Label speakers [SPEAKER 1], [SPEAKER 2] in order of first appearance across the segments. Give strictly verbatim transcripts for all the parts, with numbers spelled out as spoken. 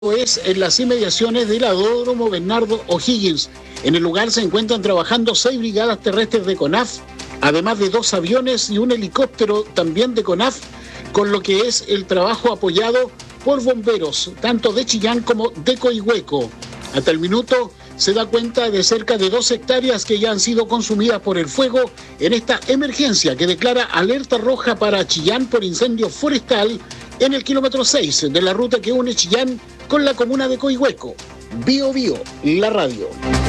[SPEAKER 1] Es en las inmediaciones del aeródromo Bernardo O'Higgins. En el lugar se encuentran trabajando seis brigadas terrestres de CONAF, además de dos aviones y un helicóptero también de CONAF, con lo que es el trabajo apoyado por bomberos, tanto de Chillán como de Coihueco. Hasta el minuto se da cuenta de cerca de dos hectáreas que ya han sido consumidas por el fuego en esta emergencia que declara alerta roja para Chillán por incendio forestal en el kilómetro seis de la ruta que une Chillán con la comuna de Coihueco. Bio Bio, la radio.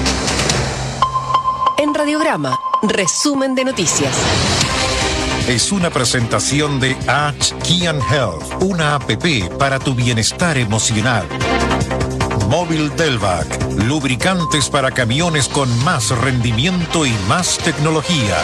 [SPEAKER 2] En Radiograma, resumen de noticias.
[SPEAKER 3] Es una presentación de H Kian Health, una app para tu bienestar emocional. Móvil Delvac, lubricantes para camiones con más rendimiento y más tecnología.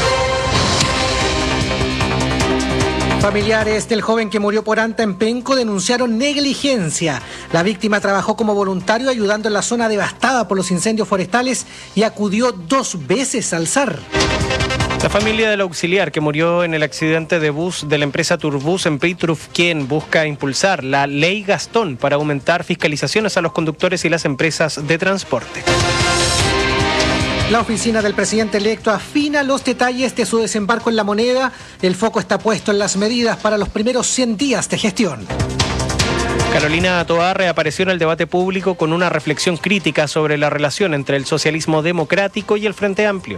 [SPEAKER 4] Familiares del joven que murió por anta en Penco denunciaron negligencia. La víctima trabajó como voluntario ayudando en la zona devastada por los incendios forestales y acudió dos veces al S A R.
[SPEAKER 5] La familia del auxiliar que murió en el accidente de bus de la empresa Turbus en Pitrufquén busca impulsar la Ley Gastón para aumentar fiscalizaciones a los conductores y las empresas de transporte.
[SPEAKER 4] La oficina del presidente electo afina los detalles de su desembarco en La Moneda. El foco está puesto en las medidas para los primeros cien días de gestión.
[SPEAKER 5] Carolina Toá reapareció en el debate público con una reflexión crítica sobre la relación entre el socialismo democrático y el Frente Amplio.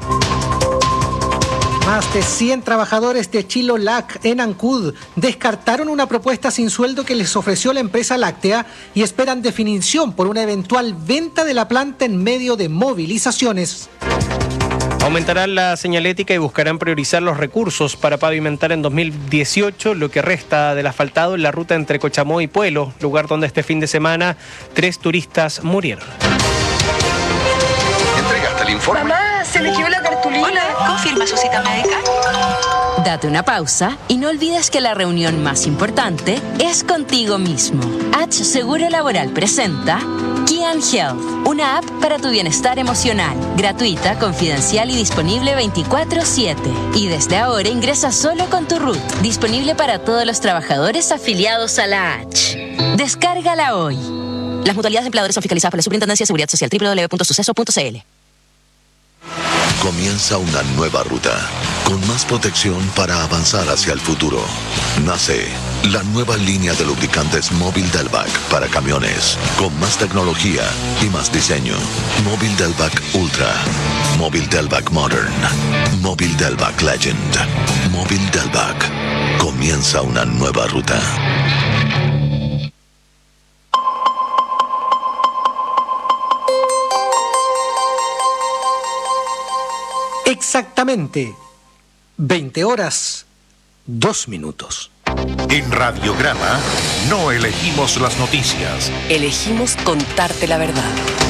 [SPEAKER 4] Más de cien trabajadores de Chilolac en Ancud descartaron una propuesta sin sueldo que les ofreció la empresa láctea y esperan definición por una eventual venta de la planta en medio de movilizaciones.
[SPEAKER 5] Aumentarán la señalética y buscarán priorizar los recursos para pavimentar en dos mil dieciocho lo que resta del asfaltado en la ruta entre Cochamó y Puelo, lugar donde este fin de semana tres turistas murieron.
[SPEAKER 6] ¿Entregaste el informe?
[SPEAKER 7] Mamá, se eligió la cartulina.
[SPEAKER 8] Hola, ¿confirma su cita médica?
[SPEAKER 2] Date una pausa y no olvides que la reunión más importante es contigo mismo. H Seguro Laboral presenta Kian Health, una app para tu bienestar emocional, gratuita, confidencial y disponible veinticuatro siete. Y desde ahora ingresa solo con tu R U T, disponible para todos los trabajadores afiliados a la H. Descárgala hoy. Las mutualidades de empleadores son fiscalizadas por la Superintendencia de Seguridad Social, doble u doble u doble u punto suceso punto c l.
[SPEAKER 9] Comienza una nueva ruta, con más protección para avanzar hacia el futuro. Nace la nueva línea de lubricantes Móvil Delvac para camiones, con más tecnología y más diseño. Móvil Delvac Ultra, Móvil Delvac Modern, Móvil Delvac Legend, Móvil Delvac. Comienza una nueva ruta.
[SPEAKER 4] Exactamente veinte horas, dos minutos.
[SPEAKER 3] En Radiograma no elegimos las noticias.
[SPEAKER 2] Elegimos contarte la verdad.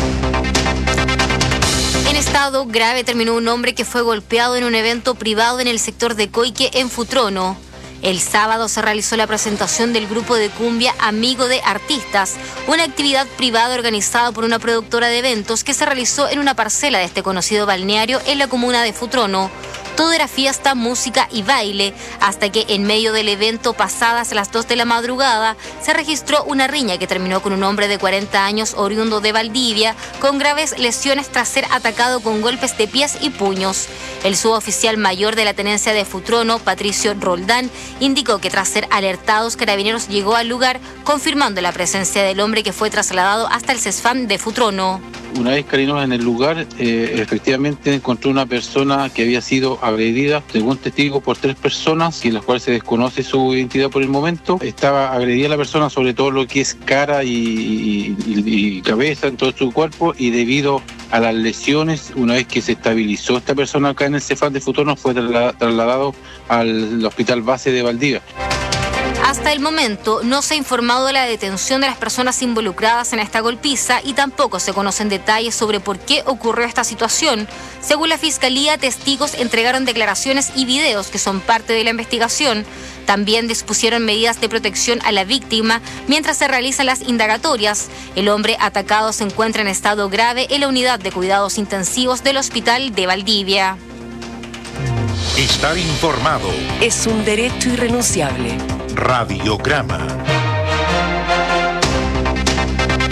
[SPEAKER 10] En estado grave terminó un hombre que fue golpeado en un evento privado en el sector de Coique, en Futrono. El sábado se realizó la presentación del grupo de cumbia Amigo de Artistas, una actividad privada organizada por una productora de eventos que se realizó en una parcela de este conocido balneario en la comuna de Futrono. Todo era fiesta, música y baile, hasta que en medio del evento, pasadas las dos de la madrugada, se registró una riña que terminó con un hombre de cuarenta años oriundo de Valdivia, con graves lesiones tras ser atacado con golpes de pies y puños. El suboficial mayor de la tenencia de Futrono, Patricio Roldán, indicó que tras ser alertados, Carabineros llegó al lugar, confirmando la presencia del hombre que fue trasladado hasta el CESFAM de Futrono.
[SPEAKER 11] Una vez Carabineros en el lugar, eh, efectivamente encontró una persona que había sido agredida, según testigo, por tres personas, y en las cuales se desconoce su identidad por el momento. Estaba agredida la persona sobre todo lo que es cara y, y, y, y cabeza en todo su cuerpo, y debido a las lesiones, una vez que se estabilizó esta persona acá en el CEFAM de Futrono, fue trasladado al hospital base de Valdivia.
[SPEAKER 10] Hasta el momento no se ha informado de la detención de las personas involucradas en esta golpiza y tampoco se conocen detalles sobre por qué ocurrió esta situación. Según la Fiscalía, testigos entregaron declaraciones y videos que son parte de la investigación. También dispusieron medidas de protección a la víctima mientras se realizan las indagatorias. El hombre atacado se encuentra en estado grave en la unidad de cuidados intensivos del hospital de Valdivia.
[SPEAKER 3] Estar informado
[SPEAKER 2] es un derecho irrenunciable.
[SPEAKER 3] Radiograma.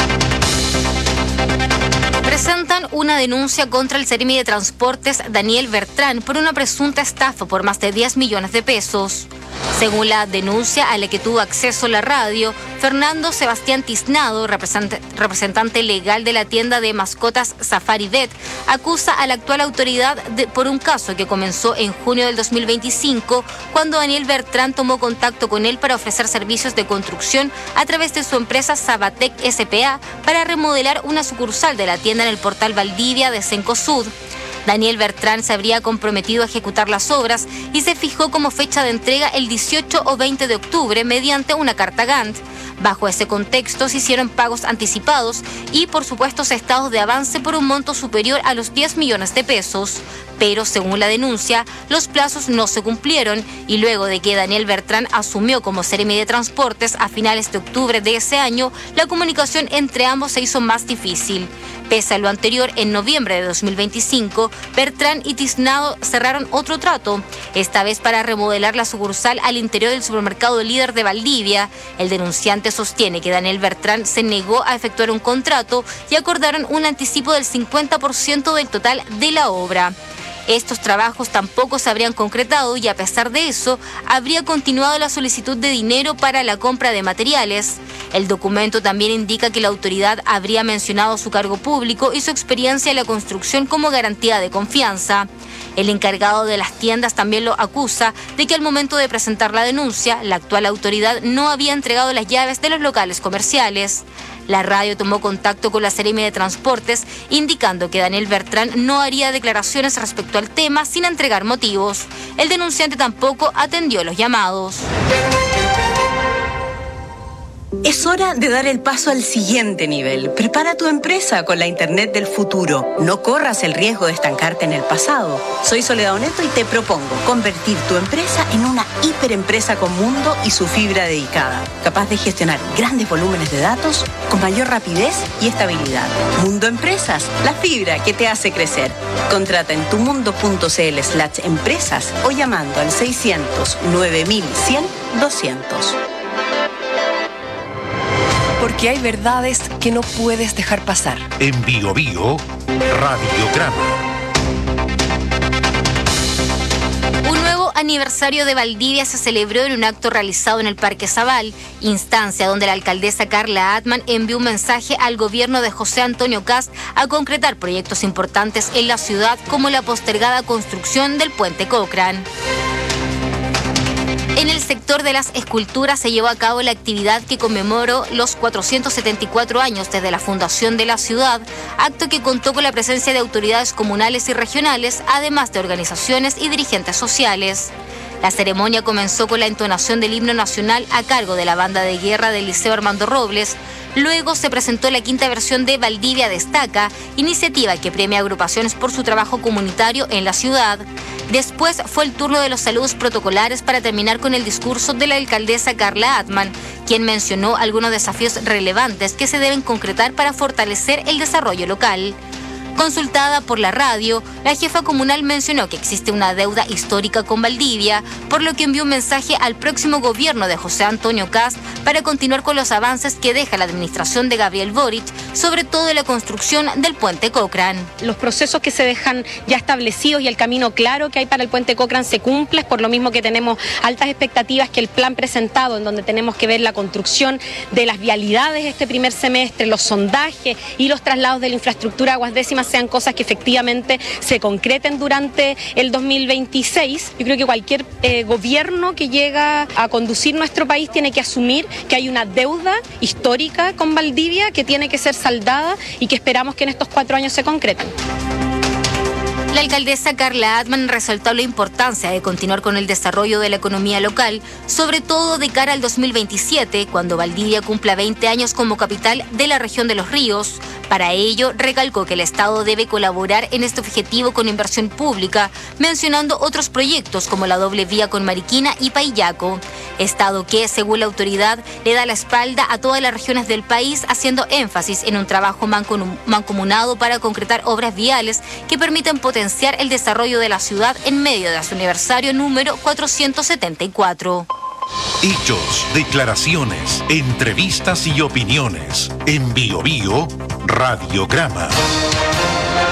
[SPEAKER 10] una denuncia contra el Seremi de Transportes Daniel Bertrán por una presunta estafa por más de diez millones de pesos. Según la denuncia a la que tuvo acceso la radio, Fernando Sebastián Tiznado, representante legal de la tienda de mascotas Safari Vet, acusa a la actual autoridad de, por un caso que comenzó en junio del dos mil veinticinco, cuando Daniel Bertrán tomó contacto con él para ofrecer servicios de construcción a través de su empresa Sabatec S P A para remodelar una sucursal de la tienda en el portal Valdivia de Cencosud. Daniel Bertrán se habría comprometido a ejecutar las obras y se fijó como fecha de entrega el dieciocho o veinte de octubre mediante una carta Gantt. Bajo ese contexto se hicieron pagos anticipados y por supuestos estados de avance por un monto superior a los diez millones de pesos. Pero según la denuncia, los plazos no se cumplieron y luego de que Daniel Bertrán asumió como Seremi de Transportes a finales de octubre de ese año, la comunicación entre ambos se hizo más difícil. Pese a lo anterior, en noviembre de dos mil veinticinco, Bertrán y Tiznado cerraron otro trato, esta vez para remodelar la sucursal al interior del supermercado Líder de Valdivia. El denunciante sostiene que Daniel Bertrán se negó a efectuar un contrato y acordaron un anticipo del cincuenta por ciento del total de la obra. Estos trabajos tampoco se habrían concretado y a pesar de eso, habría continuado la solicitud de dinero para la compra de materiales. El documento también indica que la autoridad habría mencionado su cargo público y su experiencia en la construcción como garantía de confianza. El encargado de las tiendas también lo acusa de que al momento de presentar la denuncia, la actual autoridad no había entregado las llaves de los locales comerciales. La radio tomó contacto con la Seremi de Transportes, indicando que Daniel Bertrán no haría declaraciones respecto al tema sin entregar motivos. El denunciante tampoco atendió los llamados.
[SPEAKER 6] Es hora de dar el paso al siguiente nivel. Prepara tu empresa con la Internet del futuro. No corras el riesgo de estancarte en el pasado. Soy Soledad Oneto y te propongo convertir tu empresa en una hiperempresa con Mundo y su fibra dedicada, capaz de gestionar grandes volúmenes de datos con mayor rapidez y estabilidad. Mundo Empresas, la fibra que te hace crecer. Contrata en tumundo.cl slash empresas o llamando al seiscientos nueve mil cien doscientos.
[SPEAKER 7] Porque hay verdades que no puedes dejar pasar.
[SPEAKER 3] En Bio Bio, Radiograma.
[SPEAKER 10] Un nuevo aniversario de Valdivia se celebró en un acto realizado en el Parque Zabal, instancia donde la alcaldesa Carla Atman envió un mensaje al gobierno de José Antonio Kast a concretar proyectos importantes en la ciudad como la postergada construcción del puente Cochrane. En el sector de las esculturas se llevó a cabo la actividad que conmemoró los cuatrocientos setenta y cuatro años desde la fundación de la ciudad, acto que contó con la presencia de autoridades comunales y regionales, además de organizaciones y dirigentes sociales. La ceremonia comenzó con la entonación del himno nacional a cargo de la banda de guerra del Liceo Armando Robles. Luego se presentó la quinta versión de Valdivia Destaca, iniciativa que premia agrupaciones por su trabajo comunitario en la ciudad. Después fue el turno de los saludos protocolares para terminar con el discurso de la alcaldesa Carla Atman, quien mencionó algunos desafíos relevantes que se deben concretar para fortalecer el desarrollo local. Consultada por la radio, la jefa comunal mencionó que existe una deuda histórica con Valdivia, por lo que envió un mensaje al próximo gobierno de José Antonio Kast para continuar con los avances que deja la administración de Gabriel Boric, sobre todo en la construcción del puente Cochrane.
[SPEAKER 12] Los procesos que se dejan ya establecidos y el camino claro que hay para el puente Cochrane se cumple, por lo mismo que tenemos altas expectativas que el plan presentado, en donde tenemos que ver la construcción de las vialidades este primer semestre, los sondajes y los traslados de la infraestructura aguas décimas sean cosas que efectivamente se concreten durante el dos mil veintiséis. Yo creo que cualquier eh, gobierno que llega a conducir nuestro país tiene que asumir que hay una deuda histórica con Valdivia que tiene que ser saldada y que esperamos que en estos cuatro años se concreten.
[SPEAKER 10] La alcaldesa Carla Atman resaltó la importancia de continuar con el desarrollo de la economía local, sobre todo de cara al dos mil veintisiete, cuando Valdivia cumpla veinte años como capital de la región de Los Ríos. Para ello, recalcó que el Estado debe colaborar en este objetivo con inversión pública, mencionando otros proyectos como la doble vía con Mariquina y Paillaco. Estado que, según la autoridad, le da la espalda a todas las regiones del país, haciendo énfasis en un trabajo mancomunado para concretar obras viales que permitan potenciar el desarrollo de la ciudad en medio de su aniversario número cuatrocientos setenta y cuatro.
[SPEAKER 3] Hechos, declaraciones, entrevistas y opiniones. En Bio Bio, Radiograma.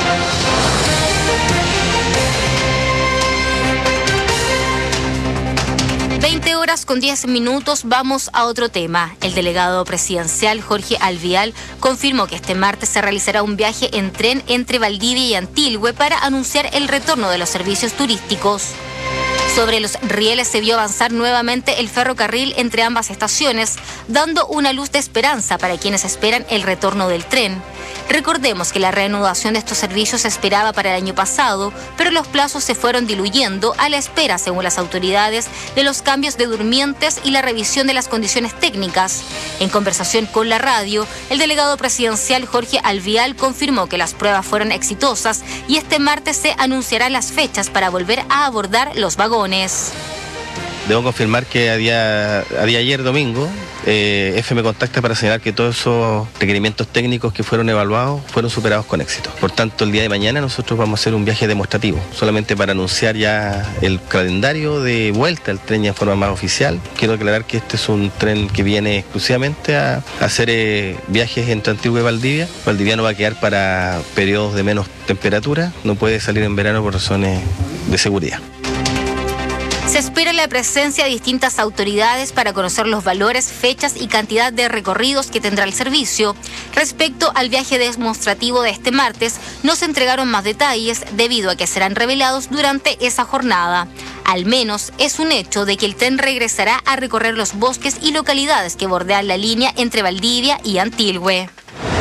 [SPEAKER 10] veinte horas con diez minutos, vamos a otro tema. El delegado presidencial Jorge Alvial confirmó que este martes se realizará un viaje en tren entre Valdivia y Antilhue para anunciar el retorno de los servicios turísticos. Sobre los rieles se vio avanzar nuevamente el ferrocarril entre ambas estaciones, dando una luz de esperanza para quienes esperan el retorno del tren. Recordemos que la reanudación de estos servicios se esperaba para el año pasado, pero los plazos se fueron diluyendo a la espera, según las autoridades, de los cambios de durmientes y la revisión de las condiciones técnicas. En conversación con la radio, el delegado presidencial Jorge Alvial confirmó que las pruebas fueron exitosas y este martes se anunciarán las fechas para volver a abordar los vagones.
[SPEAKER 13] Debo confirmar que a día, a día ayer domingo, eh, F me contacta para señalar que todos esos requerimientos técnicos que fueron evaluados fueron superados con éxito. Por tanto, el día de mañana nosotros vamos a hacer un viaje demostrativo, solamente para anunciar ya el calendario de vuelta al tren ya en forma más oficial. Quiero aclarar que este es un tren que viene exclusivamente a, a hacer eh, viajes entre Antigua y Valdivia. Valdivia no va a quedar para periodos de menos temperatura, no puede salir en verano por razones de seguridad.
[SPEAKER 10] Se espera la presencia de distintas autoridades para conocer los valores, fechas y cantidad de recorridos que tendrá el servicio. Respecto al viaje demostrativo de este martes, no se entregaron más detalles debido a que serán revelados durante esa jornada. Al menos es un hecho de que el tren regresará a recorrer los bosques y localidades que bordean la línea entre Valdivia y Antilhue.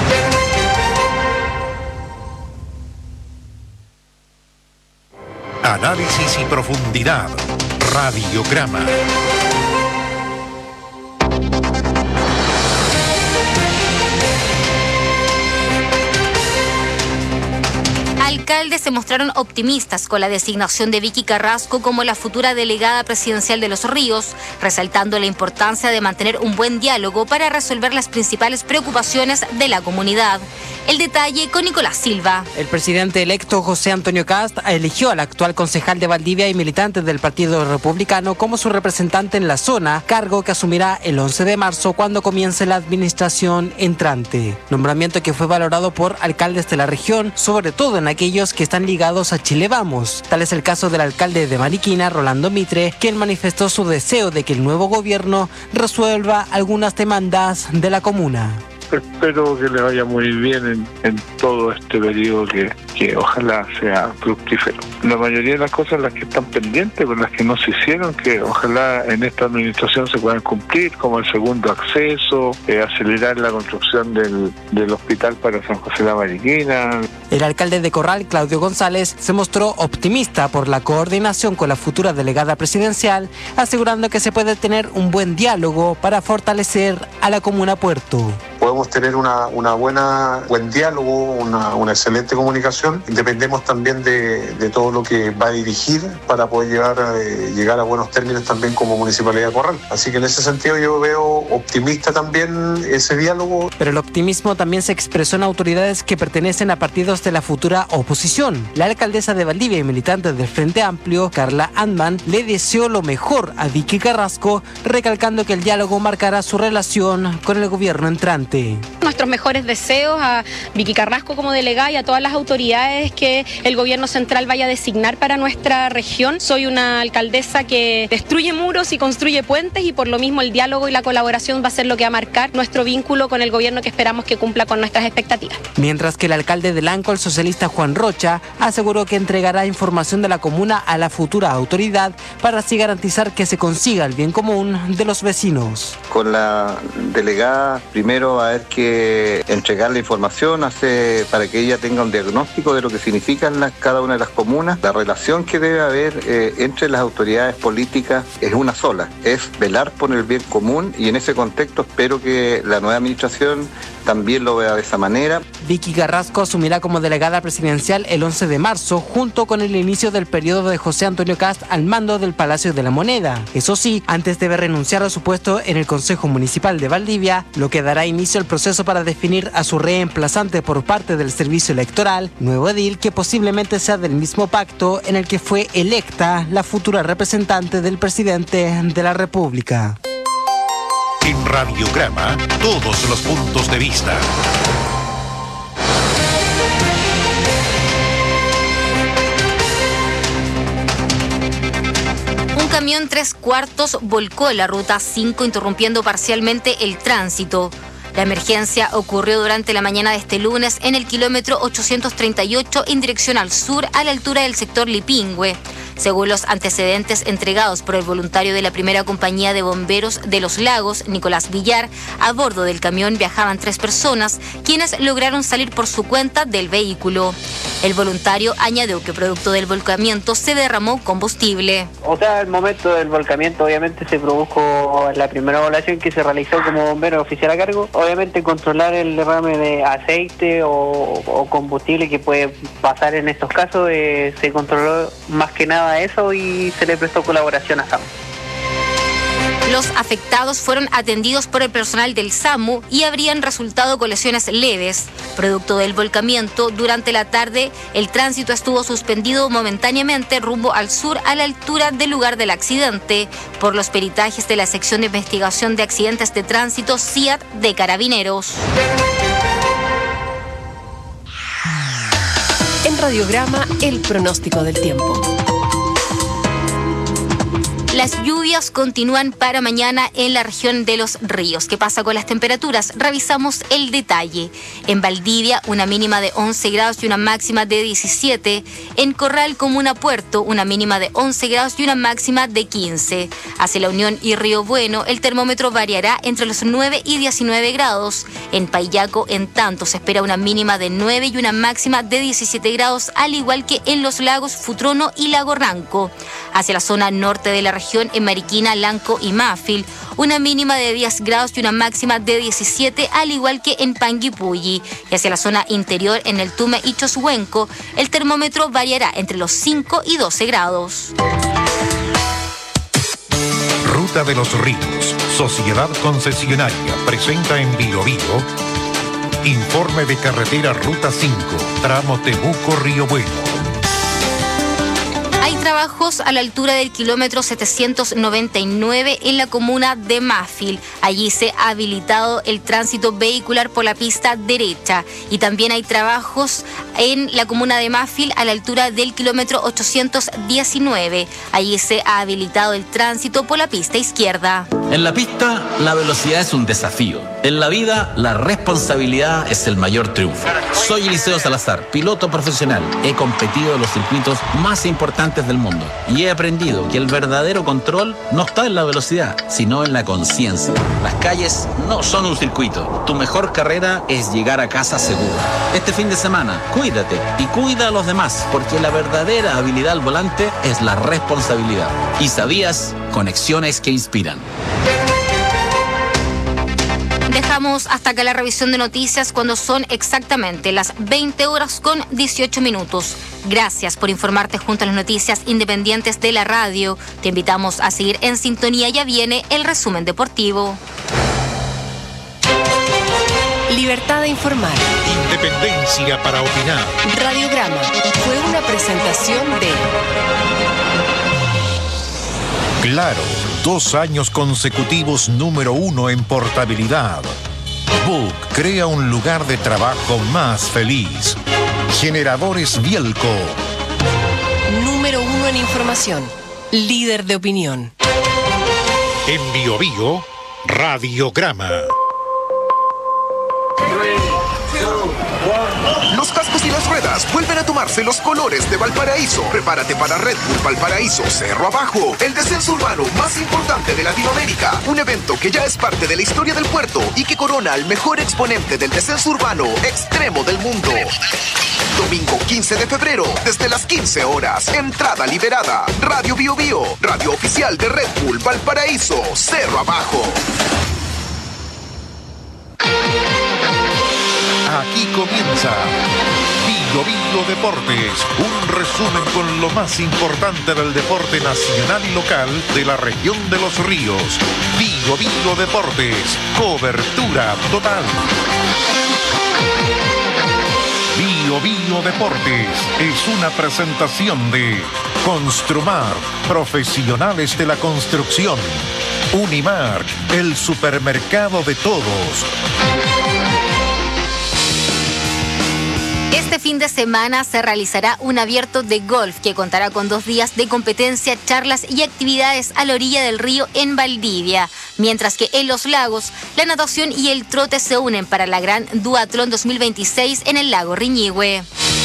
[SPEAKER 3] Análisis y profundidad. Radiograma.
[SPEAKER 10] Alcaldes se mostraron optimistas con la designación de Vicky Carrasco como la futura delegada presidencial de Los Ríos, resaltando la importancia de mantener un buen diálogo para resolver las principales preocupaciones de la comunidad. El detalle con Nicolás Silva.
[SPEAKER 14] El presidente electo José Antonio Kast eligió al actual concejal de Valdivia y militante del Partido Republicano como su representante en la zona, cargo que asumirá el once de marzo cuando comience la administración entrante. Nombramiento que fue valorado por alcaldes de la región, sobre todo en aquellos que están ligados a Chile Vamos. Tal es el caso del alcalde de Mariquina, Rolando Mitre, quien manifestó su deseo de que el nuevo gobierno resuelva algunas demandas de la comuna.
[SPEAKER 15] Espero que le vaya muy bien en, en todo este periodo que, que ojalá sea fructífero. La mayoría de las cosas las que están pendientes, con las que no se hicieron, que ojalá en esta administración se puedan cumplir, como el segundo acceso, eh, acelerar la construcción del, del hospital para San José de la Mariquina.
[SPEAKER 14] El alcalde de Corral, Claudio González, se mostró optimista por la coordinación con la futura delegada presidencial, asegurando que se puede tener un buen diálogo para fortalecer a la comuna Puerto.
[SPEAKER 16] Podemos tener una, una buena buen diálogo, una, una excelente comunicación. Dependemos también de, de todo lo que va a dirigir para poder llevar, eh, llegar a buenos términos también como Municipalidad de Corral. Así que en ese sentido yo veo optimista también ese diálogo.
[SPEAKER 14] Pero el optimismo también se expresó en autoridades que pertenecen a partidos de la futura oposición. La alcaldesa de Valdivia y militante del Frente Amplio, Carla Andman, le deseó lo mejor a Vicky Carrasco, recalcando que el diálogo marcará su relación con el gobierno entrante.
[SPEAKER 12] Nuestros mejores deseos a Vicky Carrasco como delegada y a todas las autoridades que el gobierno central vaya a designar para nuestra región. Soy una alcaldesa que destruye muros y construye puentes y por lo mismo el diálogo y la colaboración va a ser lo que va a marcar nuestro vínculo con el gobierno que esperamos que cumpla con nuestras expectativas.
[SPEAKER 14] Mientras que el alcalde de Lanco, el socialista Juan Rocha, aseguró que entregará información de la comuna a la futura autoridad para así garantizar que se consiga el bien común de los vecinos.
[SPEAKER 17] Con la delegada, primero va a haber que entregar la información hace, para que ella tenga un diagnóstico de lo que significan las, cada una de las comunas. La relación que debe haber eh, entre las autoridades políticas es una sola, es velar por el bien común y en ese contexto espero que la nueva administración también lo vea de esa manera.
[SPEAKER 14] Vicky Carrasco asumirá como delegada presidencial el once de marzo, junto con el inicio del periodo de José Antonio Kast al mando del Palacio de la Moneda. Eso sí, antes debe renunciar a su puesto en el Consejo Municipal de Valdivia, lo que dará inicio al proceso para definir a su reemplazante por parte del Servicio Electoral, nuevo edil que posiblemente sea del mismo pacto en el que fue electa la futura representante del presidente de la República.
[SPEAKER 3] En Radiograma, todos los puntos de vista.
[SPEAKER 10] camión tres cuartos volcó en la ruta cinco, interrumpiendo parcialmente el tránsito. La emergencia ocurrió durante la mañana de este lunes en el kilómetro ochocientos treinta y ocho en dirección al sur, a la altura del sector Lipingüe. Según los antecedentes entregados por el voluntario de la primera compañía de bomberos de Los Lagos, Nicolás Villar, a bordo del camión viajaban tres personas, quienes lograron salir por su cuenta del vehículo. El voluntario añadió que producto del volcamiento se derramó combustible.
[SPEAKER 18] O sea, al momento del volcamiento obviamente se produjo la primera evaluación que se realizó como bombero oficial a cargo. Obviamente controlar el derrame de aceite o, o combustible que puede pasar en estos casos, eh, se controló más que nada eso y se le prestó colaboración a SAMU.
[SPEAKER 10] Los afectados fueron atendidos por el personal del SAMU y habrían resultado con lesiones leves. Producto del volcamiento, durante la tarde el tránsito estuvo suspendido momentáneamente rumbo al sur, a la altura del lugar del accidente, por los peritajes de la sección de investigación de accidentes de tránsito C I A T de Carabineros.
[SPEAKER 7] En Radiograma, el pronóstico del tiempo.
[SPEAKER 10] Las lluvias continúan para mañana en la región de Los Ríos. ¿Qué pasa con las temperaturas? Revisamos el detalle. En Valdivia, una mínima de once grados y una máxima de diecisiete. En Corral, Comuna Puerto, una mínima de once grados y una máxima de quince. Hacia La Unión y Río Bueno, el termómetro variará entre los nueve y diecinueve grados. En Payaco, en tanto, se espera una mínima de nueve y una máxima de diecisiete grados, al igual que en Los Lagos, Futrono y Lago Ranco. Hacia la zona norte de la región, en Mariquina, Lanco y Mafil, una mínima de diez grados y una máxima de diecisiete, al igual que en Panguipulli. Y hacia la zona interior, en el Tume y Choshuenco, el termómetro variará entre los cinco y doce grados.
[SPEAKER 3] Ruta de los Ríos, Sociedad Concesionaria, presenta en Bio Bio informe de carretera Ruta cinco, tramo Temuco-Río Bueno.
[SPEAKER 10] Hay trabajos a la altura del kilómetro setecientos noventa y nueve en la comuna de Mafil. Allí se ha habilitado el tránsito vehicular por la pista derecha. Y también hay trabajos en la comuna de Mafil a la altura del kilómetro ochocientos diecinueve. Allí se ha habilitado el tránsito por la pista izquierda.
[SPEAKER 19] En la pista, la velocidad es un desafío. En la vida, la responsabilidad es el mayor triunfo. Soy Eliseo Salazar, piloto profesional. He competido en los circuitos más importantes del mundo y he aprendido que el verdadero control no está en la velocidad, sino en la conciencia. Las calles no son un circuito. Tu mejor carrera es llegar a casa seguro. Este fin de semana, cuídate y cuida a los demás, porque la verdadera habilidad al volante es la responsabilidad. ¿Y sabías? Conexiones que inspiran.
[SPEAKER 10] Dejamos hasta acá la revisión de noticias cuando son exactamente las veinte horas con dieciocho minutos. Gracias por informarte junto a las noticias independientes de la radio. Te invitamos a seguir en sintonía. Ya viene el resumen deportivo.
[SPEAKER 7] Libertad de informar.
[SPEAKER 3] Independencia para opinar.
[SPEAKER 7] Radiograma fue una presentación de
[SPEAKER 3] Claro, dos años consecutivos número uno en portabilidad. Book crea un lugar de trabajo más feliz. Generadores Bielco.
[SPEAKER 7] Número uno en información. Líder de opinión.
[SPEAKER 3] En Bio Bio, Radiograma.
[SPEAKER 20] Los cascos y las ruedas vuelven a tomarse los colores de Valparaíso. Prepárate para Red Bull Valparaíso Cerro Abajo, el descenso urbano más importante de Latinoamérica. Un evento que ya es parte de la historia del puerto y que corona al mejor exponente del descenso urbano extremo del mundo. Domingo quince de febrero, desde las quince horas. Entrada liberada. Radio Bio Bio, radio oficial de Red Bull Valparaíso Cerro Abajo.
[SPEAKER 3] Aquí comienza Bio Bio Deportes, un resumen con lo más importante del deporte nacional y local de la región de Los Ríos. Bio Bio Deportes, cobertura total. Bio Bio Deportes es una presentación de Construmar, profesionales de la construcción. Unimark, el supermercado de todos.
[SPEAKER 10] Este fin de semana se realizará un abierto de golf que contará con dos días de competencia, charlas y actividades a la orilla del río en Valdivia, mientras que en Los Lagos la natación y el trote se unen para la Gran Duatlón dos mil veintiséis en el lago Riñihue.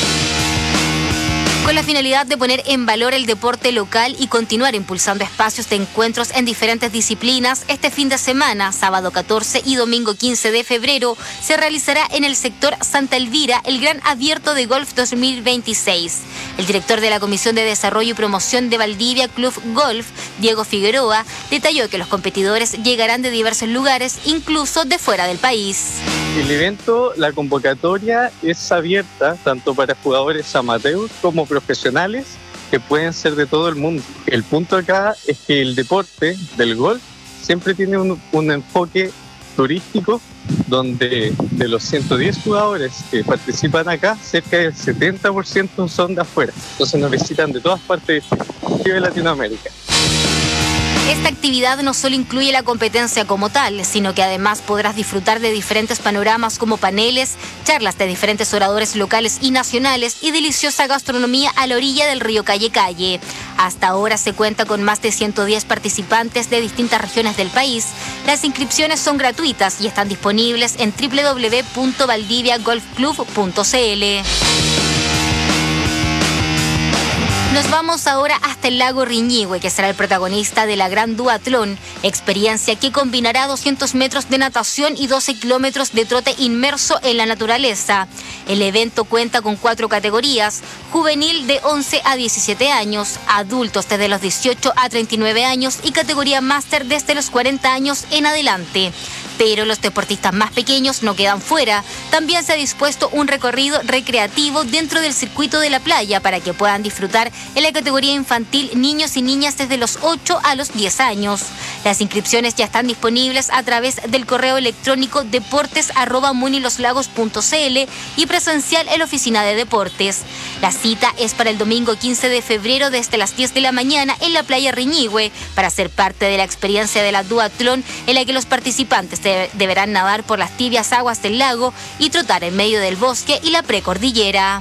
[SPEAKER 10] Con la finalidad de poner en valor el deporte local y continuar impulsando espacios de encuentros en diferentes disciplinas, este fin de semana, sábado catorce y domingo quince de febrero, se realizará en el sector Santa Elvira el Gran Abierto de Golf dos mil veintiséis. El director de la Comisión de Desarrollo y Promoción de Valdivia Club Golf, Diego Figueroa, detalló que los competidores llegarán de diversos lugares, incluso de fuera del país.
[SPEAKER 21] El evento, la convocatoria es abierta tanto para jugadores amateurs como profesionales que pueden ser de todo el mundo. El punto acá es que el deporte del golf siempre tiene un, un enfoque turístico donde de los ciento diez jugadores que participan acá, cerca del setenta por ciento son de afuera. Entonces nos visitan de todas partes de Latinoamérica.
[SPEAKER 10] Esta actividad no solo incluye la competencia como tal, sino que además podrás disfrutar de diferentes panoramas como paneles, charlas de diferentes oradores locales y nacionales y deliciosa gastronomía a la orilla del río Calle Calle. Hasta ahora se cuenta con más de ciento diez participantes de distintas regiones del país. Las inscripciones son gratuitas y están disponibles en doble u doble u doble u punto valdivia golf club punto c l. Nos vamos ahora hasta el lago Riñihue, que será el protagonista de la Gran Duatlón, experiencia que combinará doscientos metros de natación y doce kilómetros de trote inmerso en la naturaleza. El evento cuenta con cuatro categorías: juvenil de once a diecisiete años, adultos desde los dieciocho a treinta y nueve años y categoría máster desde los cuarenta años en adelante. Pero los deportistas más pequeños no quedan fuera. También se ha dispuesto un recorrido recreativo dentro del circuito de la playa para que puedan disfrutar en la categoría infantil niños y niñas desde los ocho a los diez años. Las inscripciones ya están disponibles a través del correo electrónico deportes arroba muniloslagos punto c l y presencial en la oficina de deportes. La cita es para el domingo quince de febrero desde las diez de la mañana en la playa Riñihue para ser parte de la experiencia de la Duatlón, en la que los participantes deberán nadar por las tibias aguas del lago y trotar en medio del bosque y la precordillera.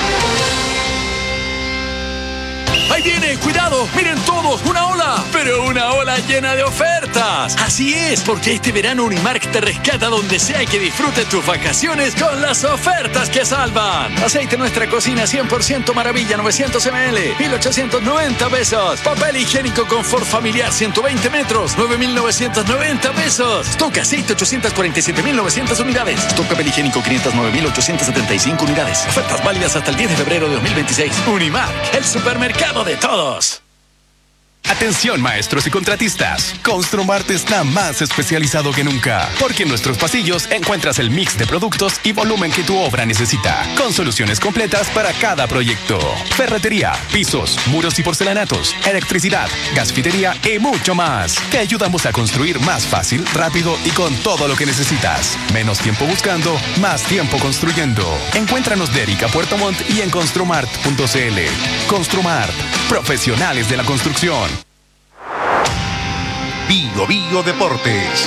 [SPEAKER 22] ¡Ahí viene! ¡Cuidado! ¡Miren todos! ¡Una ola! ¡Pero una ola llena de ofertas! Así es, porque este verano Unimark te rescata donde sea y que disfrutes tus vacaciones con las ofertas que salvan. Aceite Nuestra Cocina cien por ciento Maravilla novecientos mililitros, mil ochocientos noventa pesos. Papel higiénico Confort Familiar ciento veinte metros, nueve mil novecientos noventa pesos. Stock Aceite ochocientos cuarenta y siete mil novecientas unidades. Stock Papel Higiénico quinientos nueve mil ochocientos setenta y cinco unidades. Ofertas válidas hasta el diez de febrero de dos mil veintiséis. Unimark, el supermercado de todos.
[SPEAKER 23] Atención maestros y contratistas, Construmart está más especializado que nunca, porque en nuestros pasillos encuentras el mix de productos y volumen que tu obra necesita, con soluciones completas para cada proyecto. Ferretería, pisos, muros y porcelanatos, electricidad, gasfitería y mucho más. Te ayudamos a construir más fácil, rápido y con todo lo que necesitas. Menos tiempo buscando, más tiempo construyendo. Encuéntranos de Erika Puerto Montt y en construmart punto c l. Construmart, profesionales de la construcción.
[SPEAKER 3] Bio Bio Deportes.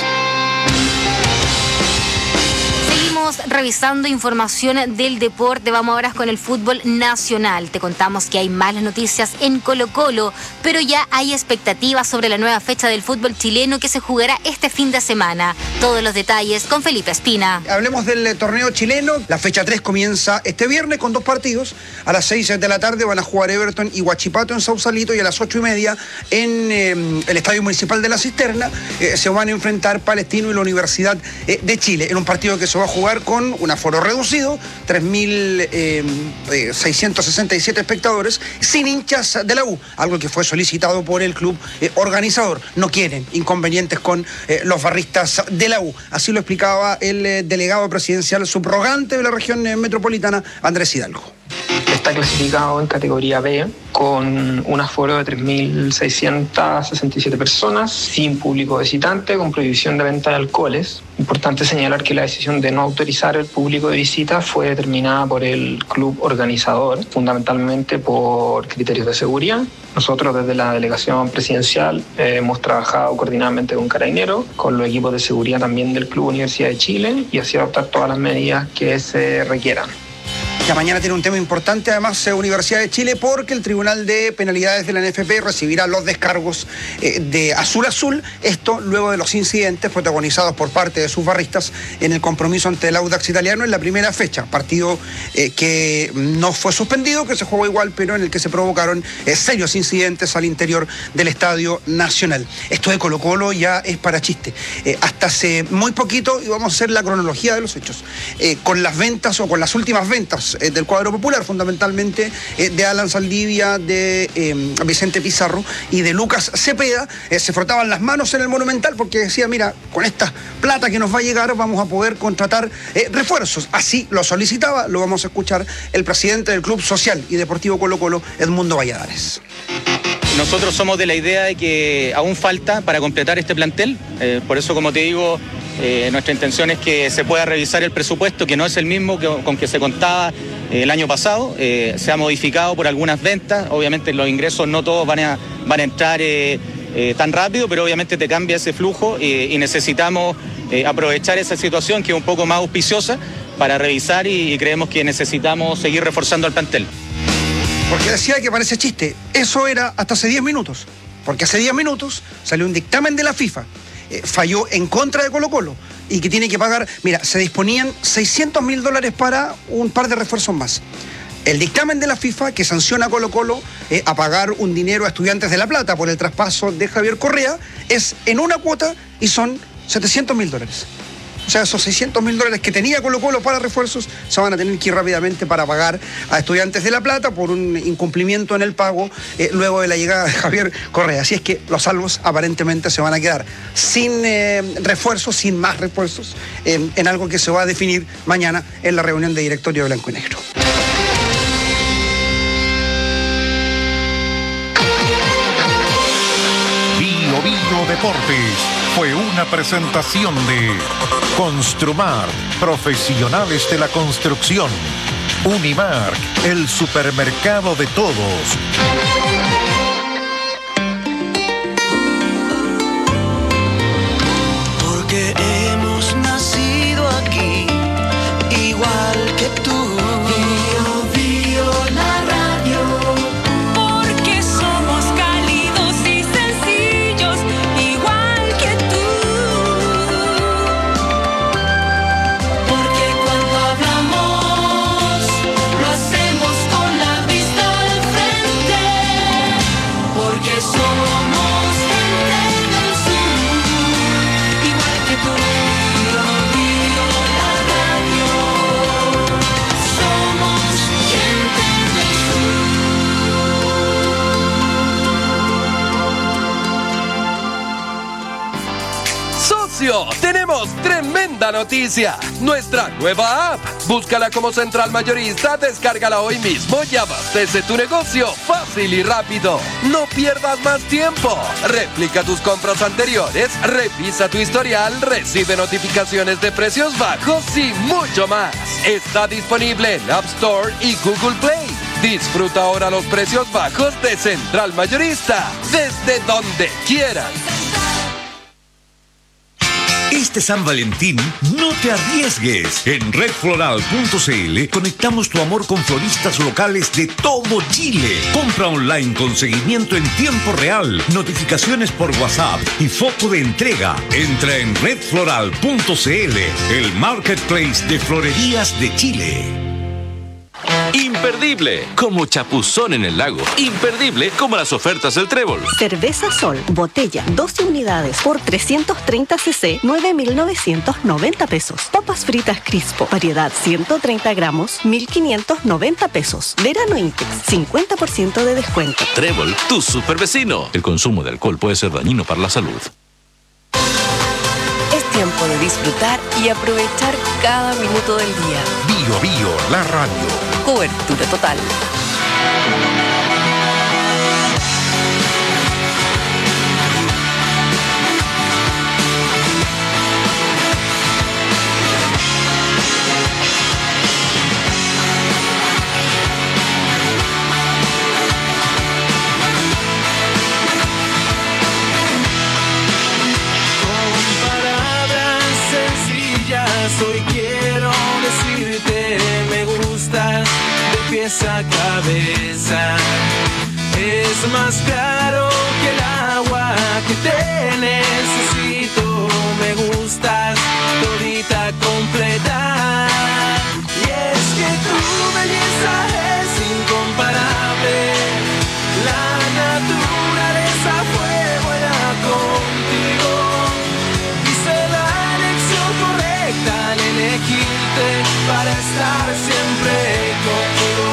[SPEAKER 10] Seguimos revisando información del deporte. Vamos ahora con el fútbol nacional. Te contamos que hay malas noticias en Colo-Colo, pero ya hay expectativas sobre la nueva fecha del fútbol chileno que se jugará este fin de semana. Todos los detalles con Felipe Espina.
[SPEAKER 24] Hablemos del torneo chileno. La fecha tres comienza este viernes con dos partidos. A las seis de la tarde van a jugar Everton y Huachipato en Sausalito, y a las ocho y media en eh, el Estadio Municipal de La Cisterna eh, se van a enfrentar Palestino y la Universidad eh, de Chile, en un partido que se va a jugar con un aforo reducido, tres mil seiscientos sesenta y siete espectadores, sin hinchas de la U, algo que fue solicitado por el club eh, organizador. No quieren inconvenientes con eh, los barristas de la U. Así lo explicaba el eh, delegado presidencial subrogante de la región eh, metropolitana, Andrés Hidalgo.
[SPEAKER 25] Está clasificado en categoría B con un aforo de tres mil seiscientas sesenta y siete personas, sin público visitante, con prohibición de venta de alcoholes. Importante señalar que la decisión de no autorizar el público de visita fue determinada por el club organizador, fundamentalmente por criterios de seguridad. Nosotros desde la delegación presidencial eh, hemos trabajado coordinadamente con Carabineros, con los equipos de seguridad también del Club Universidad de Chile, y así adoptar todas las medidas que se requieran.
[SPEAKER 24] Ya mañana tiene un tema importante, además, eh, Universidad de Chile, porque el Tribunal de Penalidades de la N F P recibirá los descargos eh, de Azul Azul, esto luego de los incidentes protagonizados por parte de sus barristas en el compromiso ante el Audax Italiano en la primera fecha, partido eh, que no fue suspendido, que se jugó igual, pero en el que se provocaron eh, serios incidentes al interior del Estadio Nacional. Esto de Colo Colo ya es para chiste. Eh, hasta hace muy poquito, y vamos a hacer la cronología de los hechos, eh, con las ventas o con las últimas ventas eh, del cuadro popular, fundamentalmente eh, de Alan Saldivia, de eh, Vicente Pizarro y de Lucas Cepeda, eh, se frotaban las manos en el Monumental porque decía, mira, con esta plata que nos va a llegar vamos a poder contratar eh, refuerzos. Así lo solicitaba, lo vamos a escuchar, el presidente del Club Social y Deportivo Colo Colo, Edmundo Valladares.
[SPEAKER 1] Nosotros somos de la idea de que aún falta para completar este plantel, eh, por eso, como te digo, eh, nuestra intención es que se pueda revisar el presupuesto, que no es el mismo que, con que se contaba eh, el año pasado, eh, se ha modificado por algunas ventas, obviamente los ingresos no todos van a, van a entrar eh, eh, tan rápido, pero obviamente te cambia ese flujo eh, y necesitamos eh, aprovechar esa situación que es un poco más auspiciosa para revisar y, y creemos que necesitamos seguir reforzando el plantel.
[SPEAKER 24] Porque decía que parece chiste, eso era hasta hace diez minutos, porque hace diez minutos salió un dictamen de la FIFA, eh, falló en contra de Colo Colo y que tiene que pagar, mira, se disponían seiscientos mil dólares para un par de refuerzos más. El dictamen de la FIFA que sanciona a Colo Colo eh, a pagar un dinero a Estudiantes de La Plata por el traspaso de Javier Correa es en una cuota y son setecientos mil dólares. O sea, esos seiscientos mil dólares que tenía Colo Colo para refuerzos se van a tener que ir rápidamente para pagar a Estudiantes de La Plata por un incumplimiento en el pago eh, luego de la llegada de Javier Correa. Así es que los salvos aparentemente se van a quedar sin eh, refuerzos, sin más refuerzos, eh, en algo que se va a definir mañana en la reunión de directorio de Blanco y Negro.
[SPEAKER 3] Bio Bio Deportes fue una presentación de Construmar, profesionales de la construcción. Unimark, el supermercado de todos.
[SPEAKER 4] Porque hemos nacido aquí, igual que tú. Bio, bio, la radio.
[SPEAKER 5] Porque somos cálidos y sencillos, igual que tú.
[SPEAKER 4] Porque cuando hablamos, lo hacemos con la vista al frente. Porque somos gente del sur, igual que tú. Bio, bio, la radio. Somos gente del
[SPEAKER 8] ¡Socio! ¡Tenemos tremenda noticia! Nuestra nueva app. Búscala como Central Mayorista, descárgala hoy mismo y abastece tu negocio fácil y rápido. No pierdas más tiempo. Replica tus compras anteriores, revisa tu historial, recibe notificaciones de precios bajos y mucho más. Está disponible en App Store y Google Play. Disfruta ahora los precios bajos de Central Mayorista, desde donde quieras.
[SPEAKER 9] Este San Valentín, no te arriesgues. En red floral punto c l conectamos tu amor con floristas locales de todo Chile. Compra online con seguimiento en tiempo real, notificaciones por WhatsApp y foco de entrega. Entra en red floral punto c l, el marketplace de florerías de Chile.
[SPEAKER 26] Imperdible, como chapuzón en el lago. Imperdible, como las ofertas del Trébol.
[SPEAKER 27] Cerveza Sol, botella, doce unidades por trescientos treinta cc, nueve mil novecientos noventa pesos. Papas fritas Crispo, variedad ciento treinta gramos, mil quinientos noventa pesos. Verano Intex, cincuenta por ciento de descuento.
[SPEAKER 26] Trébol, tu super vecino. El consumo de alcohol puede ser dañino para la salud.
[SPEAKER 7] Es tiempo de disfrutar y aprovechar cada minuto del día.
[SPEAKER 3] Bio Bio, la radio.
[SPEAKER 7] Cobertura total.
[SPEAKER 4] Hoy quiero decirte, me gustas.
[SPEAKER 2] esa cabeza. Es más claro que el agua que te necesito. Me gustas todita completa. Y es que tu belleza es incomparable. La naturaleza fue buena contigo. Hice la elección correcta al elegirte para estar siempre contigo.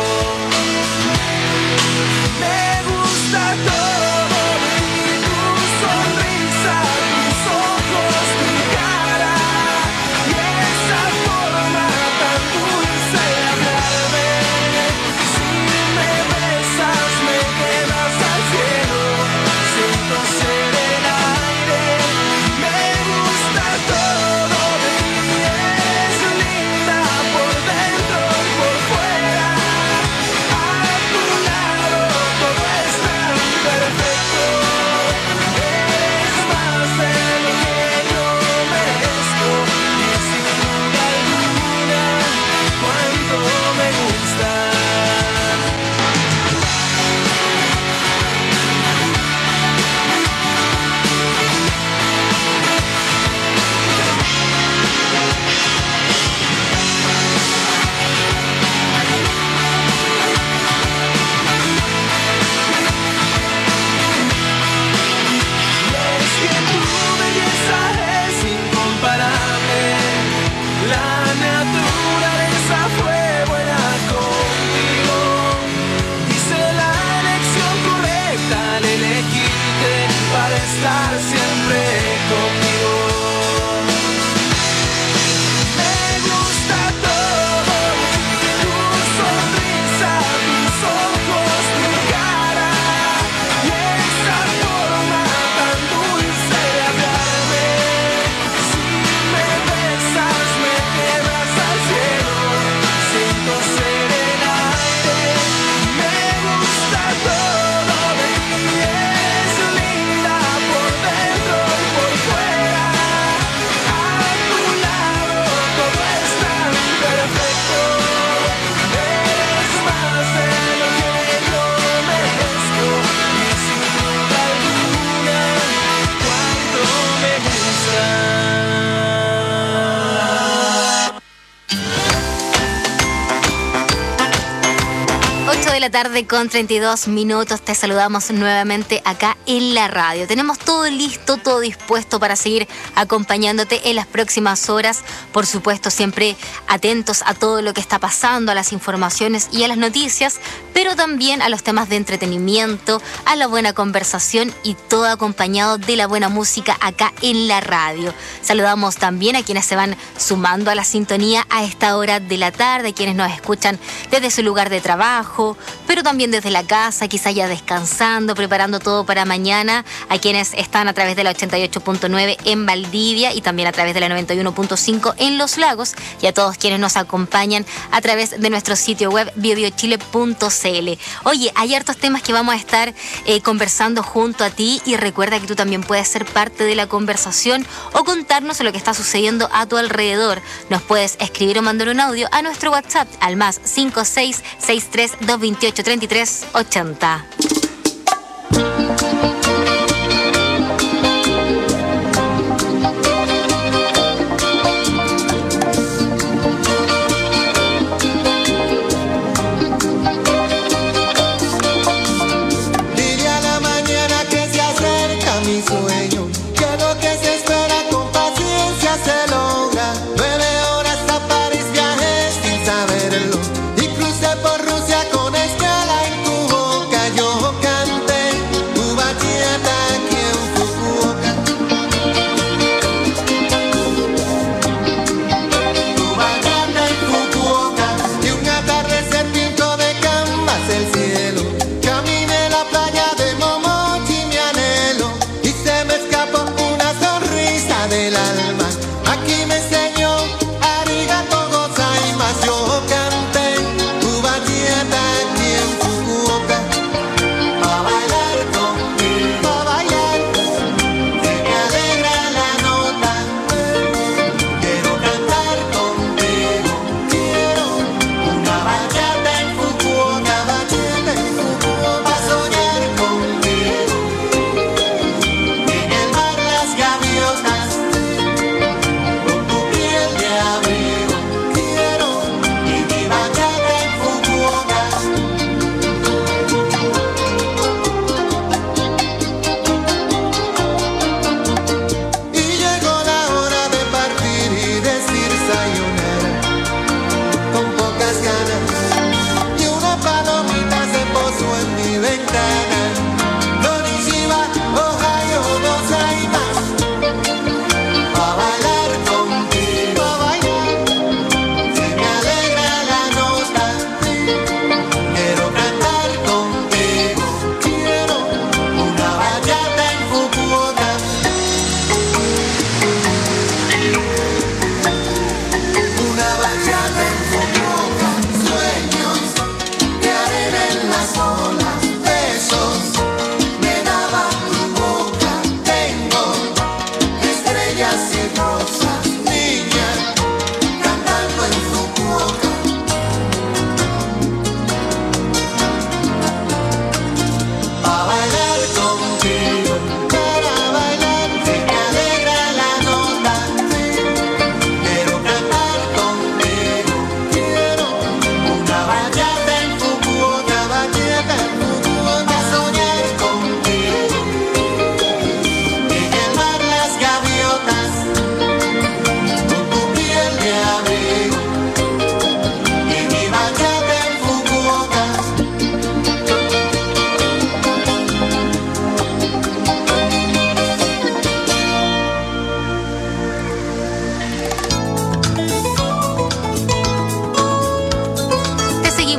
[SPEAKER 2] Me gusta todo de ti, tu sonrisa, tus ojos, tu cara y esa forma tan dulce de hablarme. Si me besas me llevas al cielo, siento ser el aire. Me gusta todo de ti, es linda por dentro y por fuera. A tu lado todo es tan perfecto. Eres más de lo que yo merezco y sin duda alguna cuánto me gusta. Es que tu belleza es incomparable. La naturaleza fue buena contigo. Hice la elección correcta al elegirte para estar siempre contigo. Me gusta todo de ti, tu sonrisa, tus ojos, tu cara y esa forma tan dulce de hablarme. Si me besas me llevas al cielo, siento ser el aire. Me gusta todo de ti, es linda por dentro y por fuera. A tu lado todo es tan perfecto. Eres más de lo que yo merezco y sin duda alguna cuánto me gusta.
[SPEAKER 10] ocho de la tarde con treinta y dos minutos. Te saludamos nuevamente acá en la radio. Tenemos todo listo, todo dispuesto para seguir acompañándote en las próximas horas. Por supuesto, siempre atentos a todo lo que está pasando, a las informaciones y a las noticias, pero también a los temas de entretenimiento, a la buena conversación y todo acompañado de la buena música acá en la radio. Saludamos también a quienes se van sumando a la sintonía a esta hora de la tarde, quienes nos escuchan desde su lugar de trabajo, pero también desde la casa, quizá ya descansando, preparando todo para mañana, a quienes están a través de la ochenta y ocho punto nueve en Valdivia y también a través de la noventa y uno punto cinco en Los Lagos, y a todos quienes nos acompañan a través de nuestro sitio web bio bio chile punto c l. Oye, hay hartos temas que vamos a estar eh, conversando junto a ti, y recuerda que tú también puedes ser parte de la conversación o contarnos lo que está sucediendo a tu alrededor. Nos puedes escribir o mandar un audio a nuestro WhatsApp al más cinco seis seis tres dos dos ocho tres tres ocho cero.
[SPEAKER 4] Dile a la mañana que se acerca mi sueño, que lo que se espera con paciencia se logra. Nueve horas a París viajé sin saberlo y crucé por Rusia con escala en tu boca. Yo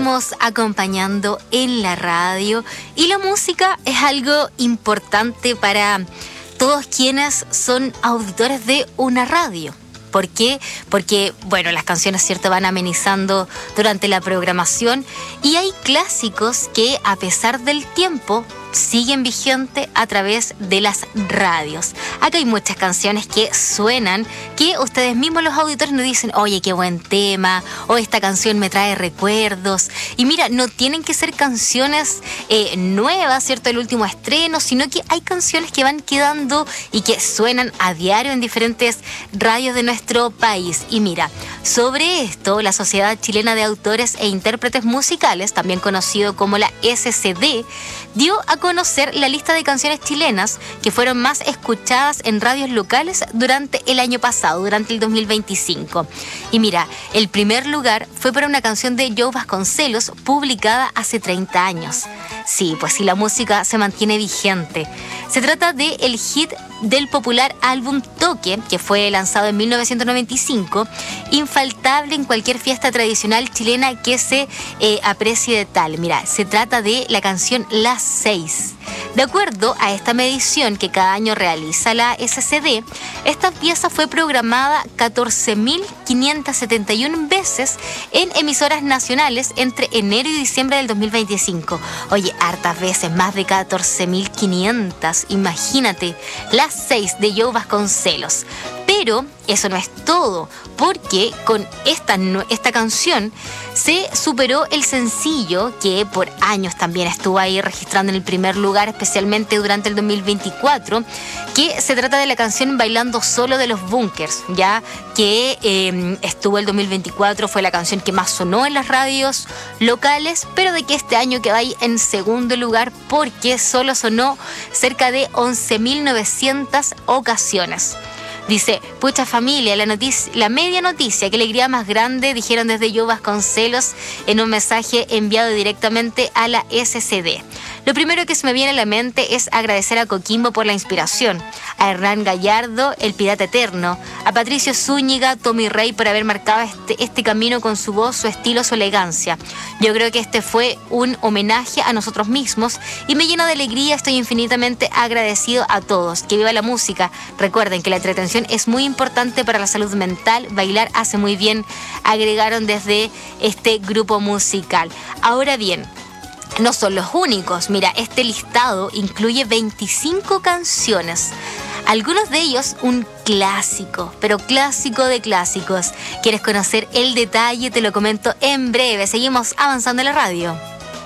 [SPEAKER 10] seguimos acompañando en la radio y la música es algo importante para todos quienes son auditores de una radio. ¿Por qué? Porque, bueno, las canciones, cierto, van amenizando durante la programación y hay clásicos que, a pesar del tiempo, siguen vigentes a través de las radios. Acá hay muchas canciones que suenan, que ustedes mismos los auditores nos dicen, oye, qué buen tema, o esta canción me trae recuerdos. Y mira, no tienen que ser canciones eh, nuevas, ¿cierto?, el último estreno, sino que hay canciones que van quedando y que suenan a diario en diferentes radios de nuestro país. Y mira, sobre esto, la Sociedad Chilena de Autores e Intérpretes Musicales, también conocido como la S C D, dio a conocer la lista de canciones chilenas que fueron más escuchadas en radios locales durante el año pasado, durante el dos mil veinticinco. Y mira, el primer lugar fue para una canción de Joe Vasconcelos publicada hace treinta años. Sí, pues sí, la música se mantiene vigente. Se trata de el hit del popular álbum Toque, que fue lanzado en mil novecientos noventa y cinco, infaltable en cualquier fiesta tradicional chilena que se eh, aprecie de tal. Mira, se trata de la canción Las Seis. De acuerdo a esta medición que cada año realiza la S C D, esta pieza fue programada catorce mil quinientas setenta y una veces en emisoras nacionales entre enero y diciembre del dos mil veinticinco. Oye, hartas veces, más de catorce mil quinientas, imagínate, Las Seis de Joe Vasconcelos. Pero eso no es todo, porque con esta, esta canción se superó el sencillo que por años también estuvo ahí registrando en el primer lugar, especialmente durante el dos mil veinticuatro, que se trata de la canción Bailando Solo de los Bunkers, ya que eh, estuvo el dos mil veinticuatro, fue la canción que más sonó en las radios locales, pero de que este año quedó ahí en segundo lugar porque solo sonó cerca de once mil novecientas ocasiones. Dice, pucha familia, la noticia, la media noticia, qué alegría más grande, dijeron desde Joe Vasconcelos en un mensaje enviado directamente a la S C D. Lo primero que se me viene a la mente es agradecer a Coquimbo por la inspiración, a Hernán Gallardo, el pirata eterno, a Patricio Zúñiga, Tommy Rey por haber marcado este, este camino con su voz, su estilo, su elegancia. Yo creo que este fue un homenaje a nosotros mismos y me llena de alegría, estoy infinitamente agradecido a todos. Que viva la música. Recuerden que la entretención es muy importante para la salud mental, bailar hace muy bien, agregaron desde este grupo musical. Ahora bien, no son los únicos. Mira, este listado incluye veinticinco canciones. Algunos de ellos un clásico, pero clásico de clásicos. ¿Quieres conocer el detalle? Te lo comento en breve. Seguimos avanzando en la radio.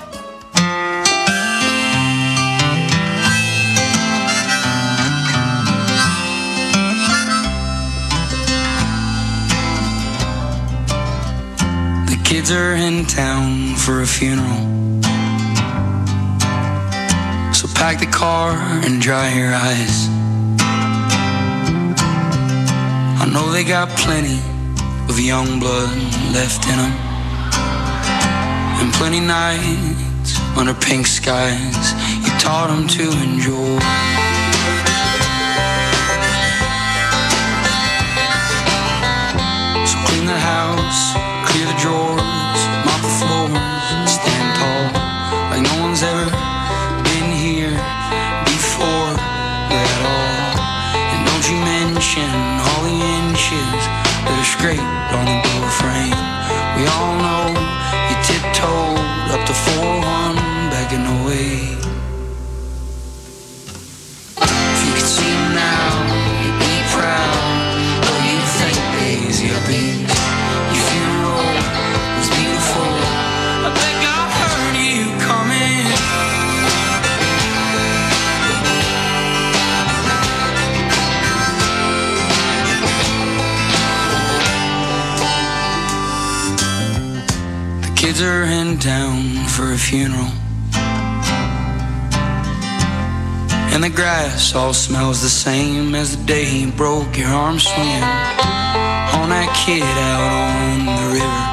[SPEAKER 6] The kids are in town for a funeral. So pack the car and dry your eyes. I know they got plenty of young blood left in them, and plenty nights under pink skies you taught them to enjoy. So clean the house, clear the drawers, mop the floors, stand tall like no one's ever here before at all. And don't you mention all the inches that are scraped on the door frame. We all know you tiptoed up to four one back in the way. If you could see him now, you'd be proud. Though you think days you'll be. Your funeral was beautiful. I bet God heard you coming. Kids are in town for a funeral, and the grass all smells the same as the day you broke your arm swinging on that kid out on the river.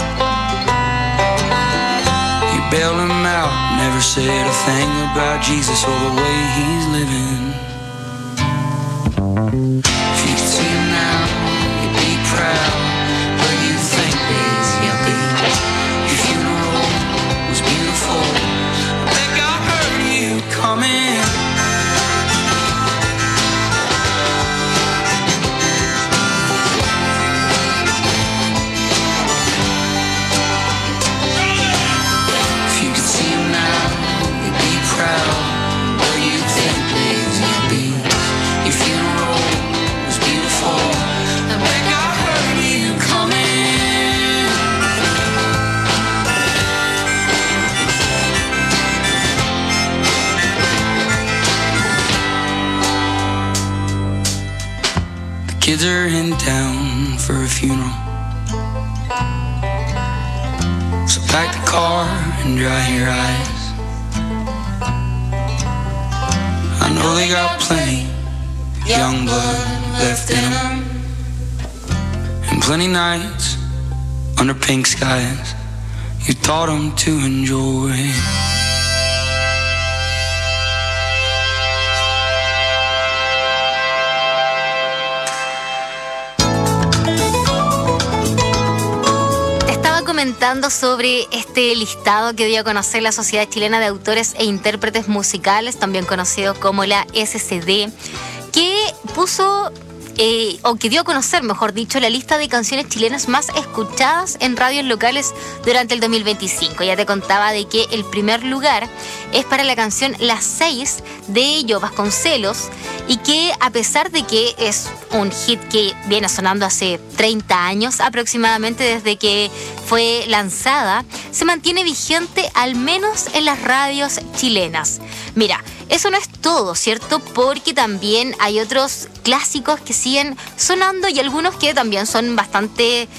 [SPEAKER 6] You bailed him out, never said a thing about Jesus or the way he's living. If you could see him now, you'd be proud. Where you think he's he'll be. Your funeral Kids are in town for a funeral. So pack the car and dry your eyes. I know they got plenty young blood left in them, and plenty nights under pink skies you taught them to enjoy.
[SPEAKER 10] Comentando sobre este listado que dio a conocer la Sociedad Chilena de Autores e Intérpretes Musicales, también conocido como la S C D, que puso, eh, o que dio a conocer, mejor dicho, la lista de canciones chilenas más escuchadas en radios locales durante el dos mil veinticinco. Ya te contaba de que el primer lugar es para la canción Las Seis de Yo Vasconcelos, y que a pesar de que es un hit que viene sonando hace treinta años aproximadamente desde que fue lanzada, se mantiene vigente al menos en las radios chilenas. Mira, eso no es todo, ¿cierto? Porque también hay otros clásicos que siguen sonando y algunos que también son bastante,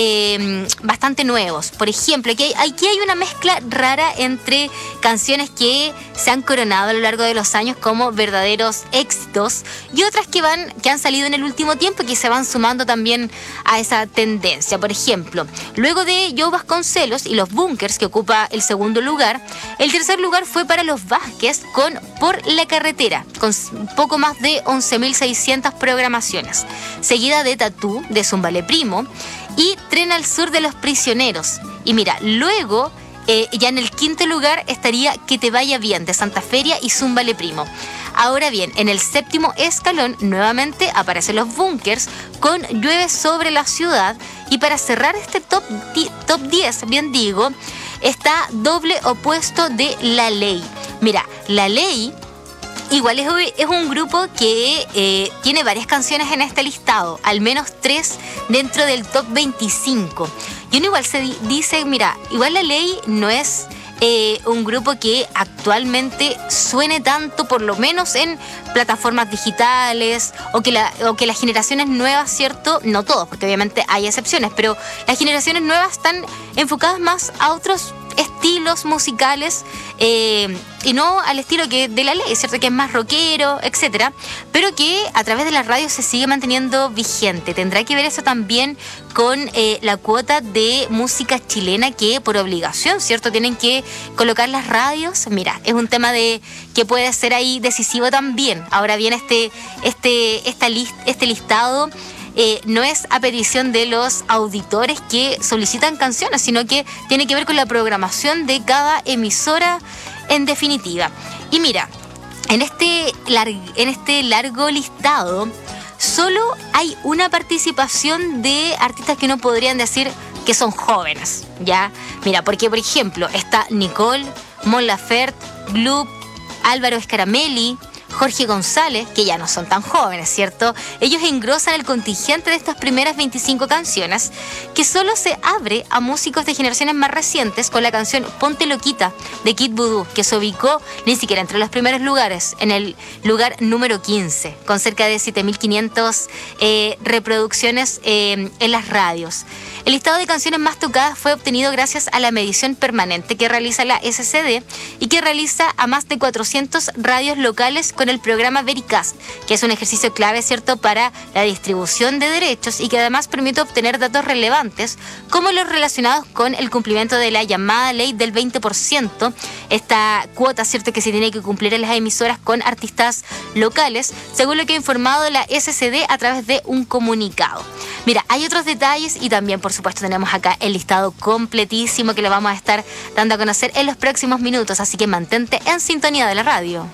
[SPEAKER 10] eh, bastante nuevos. Por ejemplo, aquí hay, aquí hay una mezcla rara entre canciones que se han coronado a lo largo de los años como verdaderos éxitos y otras que, van, que han salido en el último tiempo y que se van sumando también a esa tendencia. Por ejemplo, luego de Joe Vasconcelos y los Bunkers, que ocupa el segundo lugar, el tercer lugar fue para los Vázquez con Por la Carretera, con poco más de once mil seiscientas programaciones, seguida de Tatú de Zúmbale Primo y Tren al Sur de los Prisioneros. Y mira, luego eh, ya en el quinto lugar estaría Que te vaya bien de Santa Feria y Zúmbale Primo. Ahora bien, en el séptimo escalón nuevamente aparecen los Bunkers con Llueve sobre la ciudad, y para cerrar este top, top diez, bien digo, está Doble Opuesto de La Ley. Mira, La Ley igual es, es un grupo que eh, tiene varias canciones en este listado, al menos tres dentro del top veinticinco. Y uno igual se di- dice, mira, igual La Ley no es eh, un grupo que actualmente suene tanto, por lo menos en plataformas digitales, o que, la, o que las generaciones nuevas, ¿cierto? No todos, porque obviamente hay excepciones, pero las generaciones nuevas están enfocadas más a otros estilos musicales, eh, y no al estilo que de La Ley, ¿cierto? Que es más rockero, etcétera, pero que a través de las radios se sigue manteniendo vigente. Tendrá que ver eso también con eh, la cuota de música chilena que por obligación, ¿cierto? Tienen que colocar las radios. Mira, es un tema de que puede ser ahí decisivo también. Ahora bien, este, este, esta list, este listado Eh, no es a petición de los auditores que solicitan canciones, sino que tiene que ver con la programación de cada emisora en definitiva. Y mira, en este, lar- en este largo listado solo hay una participación de artistas que no podrían decir que son jóvenes, ¿ya? Mira, porque por ejemplo está Nicole, Mon Laferte, Gloop, Álvaro Scaramelli, Jorge González, que ya no son tan jóvenes, ¿cierto? Ellos engrosan el contingente de estas primeras veinticinco canciones, que solo se abre a músicos de generaciones más recientes con la canción Ponte Loquita de Kid Voodoo, que se ubicó ni siquiera entre los primeros lugares, en el lugar número quince, con cerca de siete mil quinientas eh, reproducciones eh, en las radios. El listado de canciones más tocadas fue obtenido gracias a la medición permanente que realiza la S C D y que realiza a más de cuatrocientas radios locales con el programa Vericast, que es un ejercicio clave, ¿cierto?, para la distribución de derechos y que además permite obtener datos relevantes como los relacionados con el cumplimiento de la llamada ley del veinte por ciento, esta cuota, ¿cierto?, que se tiene que cumplir en las emisoras con artistas locales, según lo que ha informado la S C D a través de un comunicado. Mira, hay otros detalles y también, por supuesto, tenemos acá el listado completísimo que le vamos a estar dando a conocer en los próximos minutos, así que mantente en sintonía de la radio.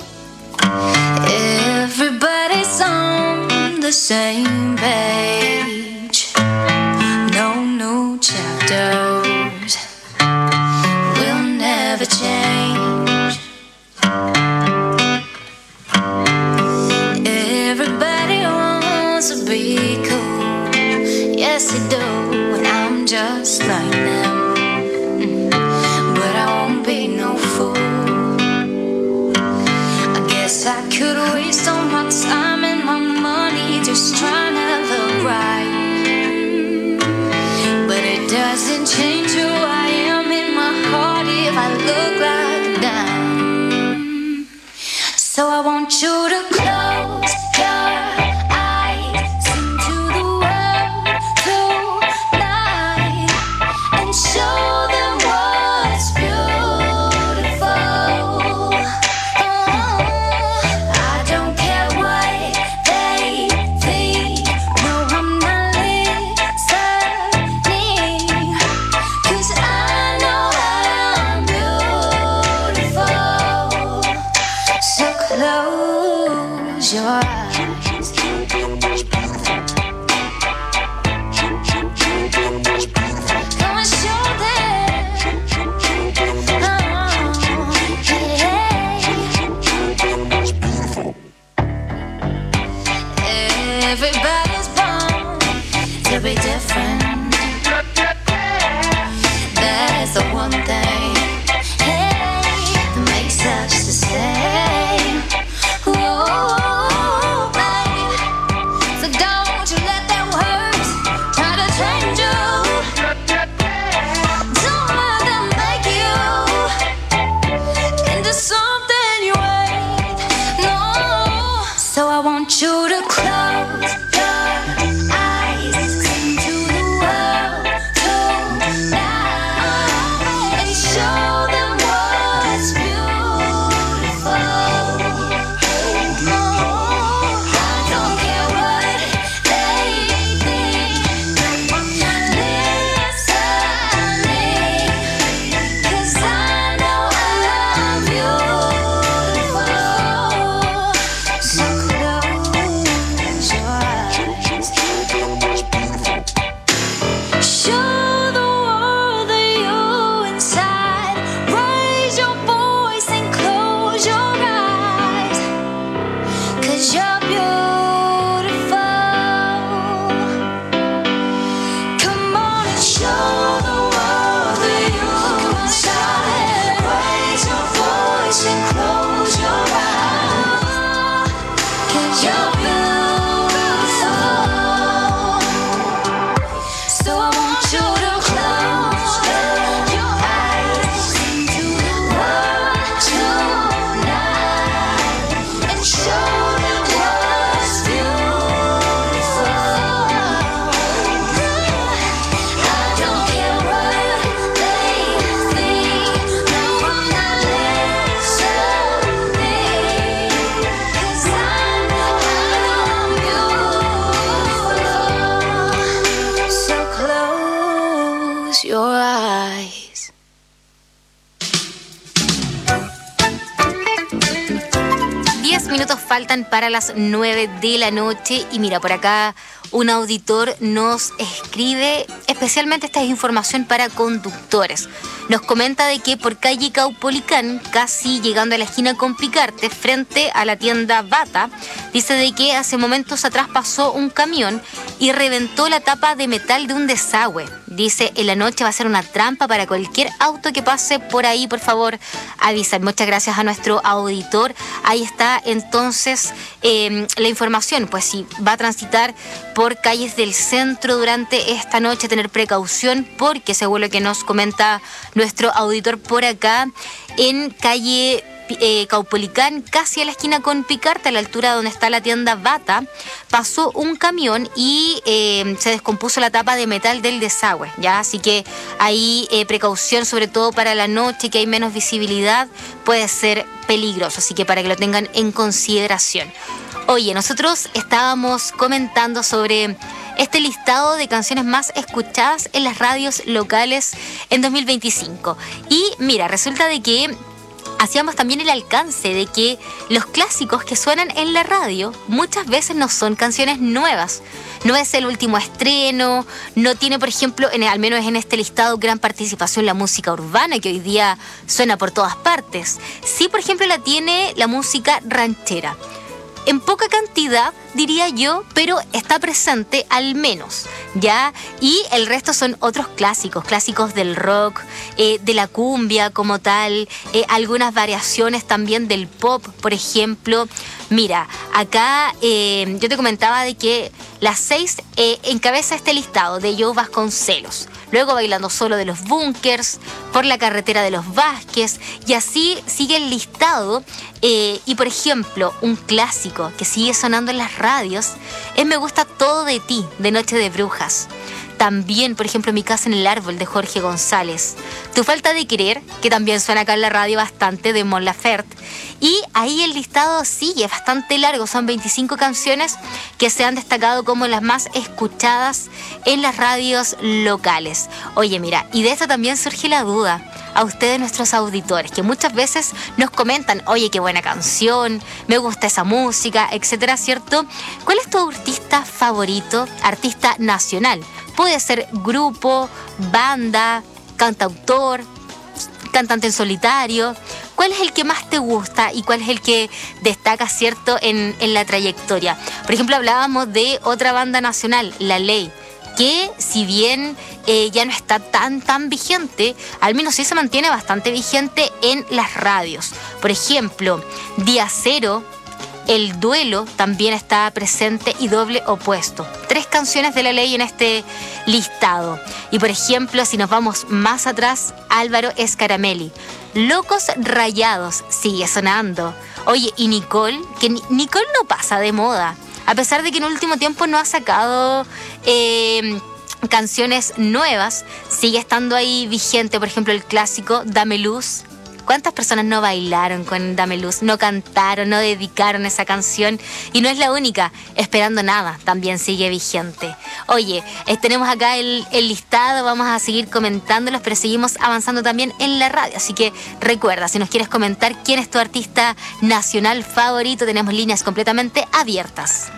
[SPEAKER 5] Everybody's on the same page. No new chapters will never change. Everybody wants to be cool. Yes, they do, and I'm just like them. But I won't be no fool. I could waste all my time and my money just trying to look one thing, hey, that makes us the same. Oh, babe, so don't you let them words try to change you. Don't let them make you into something you ain't. No, so I want you to close your eyes to the world tonight and show them what's beautiful. I don't care what they think. Listening, 'cause I know I'm beautiful. So close your eyes. Show the world that you're inside. Raise your voice and close your eyes, 'cause you're beautiful. Come on and show the world that you're inside. Raise your voice and close your eyes, 'cause you're beautiful. So I want you to close your eyes to the world tonight and show them what's beautiful. I don't care what they think. No, I'm not listening, 'cause I know I'm beautiful. So close your eyes.
[SPEAKER 10] Diez minutos faltan para las nueve de la noche y mira, por acá un auditor nos escribe, especialmente esta es información para conductores. Nos comenta de que por calle Caupolicán, casi llegando a la esquina con Picarte, frente a la tienda Bata, dice de que hace momentos atrás pasó un camión y reventó la tapa de metal de un desagüe. Dice, en la noche va a ser una trampa para cualquier auto que pase por ahí, por favor, avisa. Muchas gracias a nuestro auditor. Ahí está entonces eh, la información. Pues si va a transitar por calles del centro durante esta noche, tener precaución, porque según lo que nos comenta nuestro auditor por acá, en calle Eh, Caupolicán, casi a la esquina con Picarte, a la altura donde está la tienda Bata, pasó un camión y eh, se descompuso la tapa de metal del desagüe, ¿ya? Así que ahí eh, precaución, sobre todo para la noche, que hay menos visibilidad, puede ser peligroso, así que para que lo tengan en consideración. Oye, nosotros estábamos comentando sobre este listado de canciones más escuchadas en las radios locales en dos mil veinticinco. Y mira, resulta de que hacíamos también el alcance de que los clásicos que suenan en la radio muchas veces no son canciones nuevas. No es el último estreno, no tiene, por ejemplo, en, al menos en este listado, gran participación la música urbana, que hoy día suena por todas partes. Sí, por ejemplo, la tiene la música ranchera. En poca cantidad, diría yo, pero está presente al menos, ¿ya? Y el resto son otros clásicos, clásicos del rock, eh, de la cumbia como tal, eh, algunas variaciones también del pop, por ejemplo. Mira, acá eh, yo te comentaba de que las seis eh, encabeza este listado de Joe Vasconcelos. Luego Bailando Solo de los Bunkers, Por la Carretera de los Vázquez, y así sigue el listado. Eh, y por ejemplo, un clásico que sigue sonando en las radios es Me Gusta Todo de Ti, de Noche de Brujas. También, por ejemplo, Mi Casa en el Árbol, de Jorge González. Tu Falta de Querer, que también suena acá en la radio bastante, de Mon Laferte. Y ahí el listado sigue bastante largo, son veinticinco canciones que se han destacado como las más escuchadas en las radios locales. Oye, mira, y de esto también surge la duda a ustedes, nuestros auditores, que muchas veces nos comentan, oye, qué buena canción, me gusta esa música, etcétera, ¿cierto? ¿Cuál es tu artista favorito, artista nacional? Puede ser grupo, banda, cantautor, cantante en solitario. ¿Cuál es el que más te gusta y cuál es el que destaca, cierto, en, en la trayectoria? Por ejemplo, hablábamos de otra banda nacional, La Ley, que si bien eh, ya no está tan, tan vigente, al menos sí se mantiene bastante vigente en las radios. Por ejemplo, Día Cero, El Duelo también está presente y Doble Opuesto. Tres canciones de La Ley en este listado. Y por ejemplo, si nos vamos más atrás, Álvaro Escaramelli. Locos Rayados sigue sonando. Oye, y Nicole, que Nicole no pasa de moda. A pesar de que en último tiempo no ha sacado eh, canciones nuevas, sigue estando ahí vigente. Por ejemplo, el clásico Dame Luz. ¿Cuántas personas no bailaron con Dame Luz? No cantaron, no dedicaron esa canción. Y no es la única. Esperando Nada también sigue vigente. Oye, eh, tenemos acá el, el listado, vamos a seguir comentándolos, pero seguimos avanzando también en la radio. Así que recuerda, si nos quieres comentar quién es tu artista nacional favorito, tenemos líneas completamente abiertas.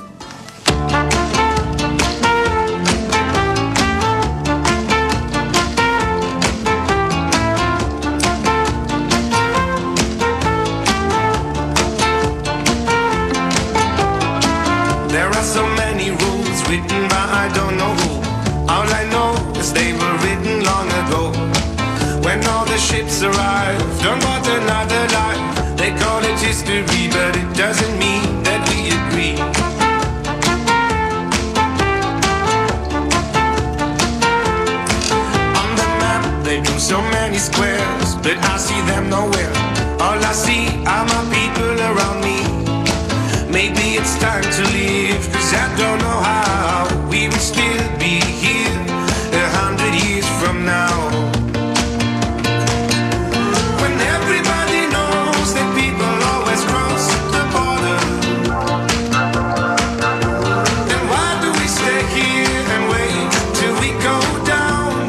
[SPEAKER 2] There are so many rules written by I don't know who. All I know is they were written long ago. When all the ships arrived on board another life, they call it history, but it doesn't mean that we agree. On the map they drew so many squares, but I see them nowhere. All I see are my people around me. Maybe it's time to leave, cause I don't know how we will still be here a hundred years from now. When everybody knows that people always cross the border, then why do we stay here and wait till we go down?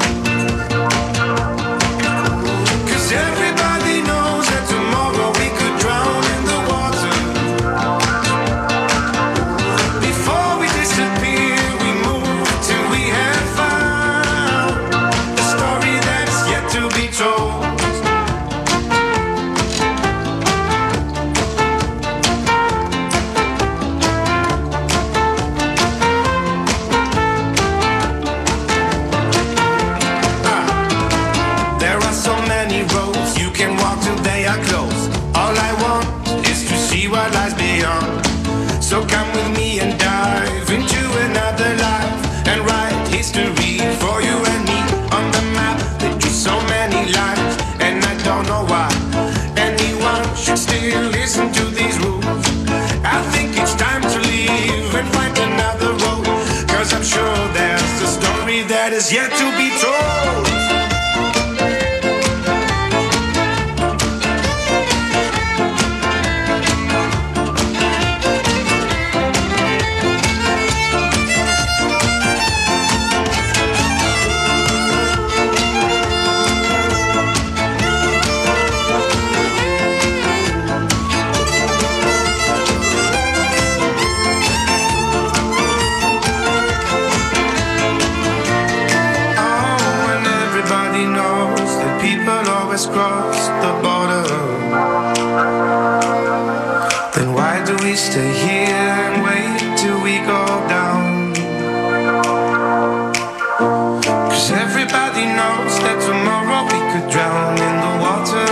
[SPEAKER 2] Cause everybody knows that tomorrow we could drown in the water. Before we disappear, we move till we have found a story that's yet to be told. Ah, there are so many roads you can walk till they are closed. All I want is to see what lies beyond. So come with me and dive into another life and write history for you and me. On the map they drew so many lines, and I don't know why anyone should still listen to these rules. I think it's time to leave and find another road, cause I'm sure there's a story that is yet to be told. Oh, and everybody knows that people always cross the border. Then why do we stay here and wait till we go down? Cause everybody knows that tomorrow we could drown in the water.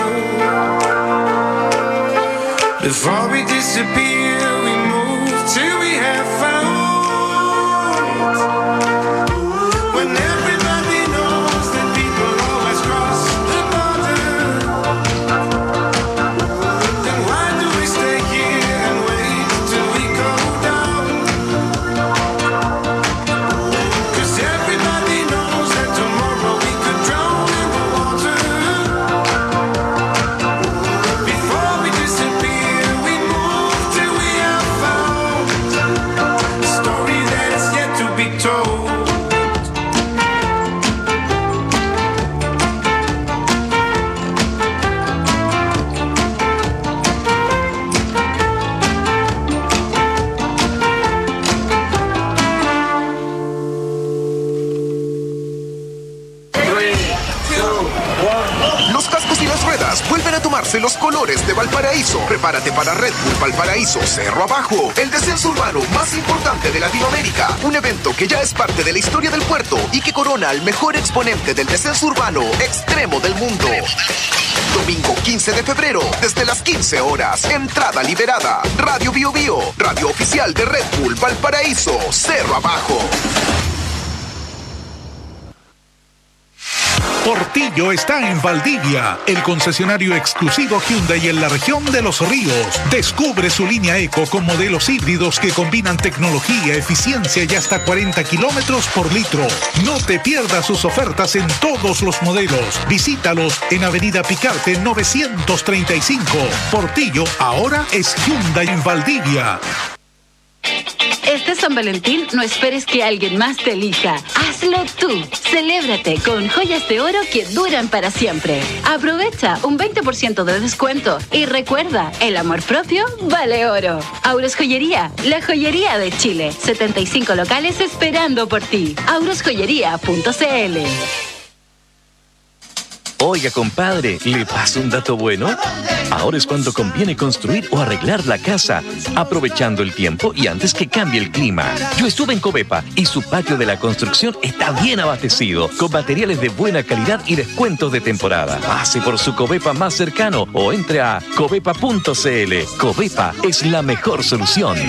[SPEAKER 2] Before we disappear, we move till we have found. When everybody knows that people always cross the border, then why do we stay here and wait till we go down? Cause everybody knows that tomorrow we could drown in the water. Before we disappear, we move till
[SPEAKER 20] ruedas vuelven a tomarse los colores de Valparaíso. Prepárate para Red Bull Valparaíso Cerro Abajo, el descenso urbano más importante de Latinoamérica. Un evento que ya es parte de la historia del puerto y que corona al mejor exponente del descenso urbano extremo del mundo. Domingo quince de febrero, desde las quince horas. Entrada liberada. Radio Bio Bio, radio oficial de Red Bull Valparaíso Cerro Abajo.
[SPEAKER 11] Portillo está en Valdivia, el concesionario exclusivo Hyundai en la región de Los Ríos. Descubre su línea Eco con modelos híbridos que combinan tecnología, eficiencia y hasta cuarenta kilómetros por litro. No te pierdas sus ofertas en todos los modelos. Visítalos en Avenida Picarte novecientos treinta y cinco. Portillo ahora es Hyundai en Valdivia.
[SPEAKER 12] Este San Valentín no esperes que alguien más te elija. Hazlo tú. Celébrate con joyas de oro que duran para siempre. Aprovecha un veinte por ciento de descuento. Y recuerda, el amor propio vale oro. Auros Joyería, la joyería de Chile. setenta y cinco locales esperando por ti. auros joyería punto c l.
[SPEAKER 13] Oiga, compadre, ¿le paso un dato bueno? Ahora es cuando conviene construir o arreglar la casa, aprovechando el tiempo y antes que cambie el clima. Yo estuve en Covepa y su patio de la construcción está bien abastecido, con materiales de buena calidad y descuentos de temporada. Pase por su Covepa más cercano o entre a covepa punto c l. Covepa es la mejor solución.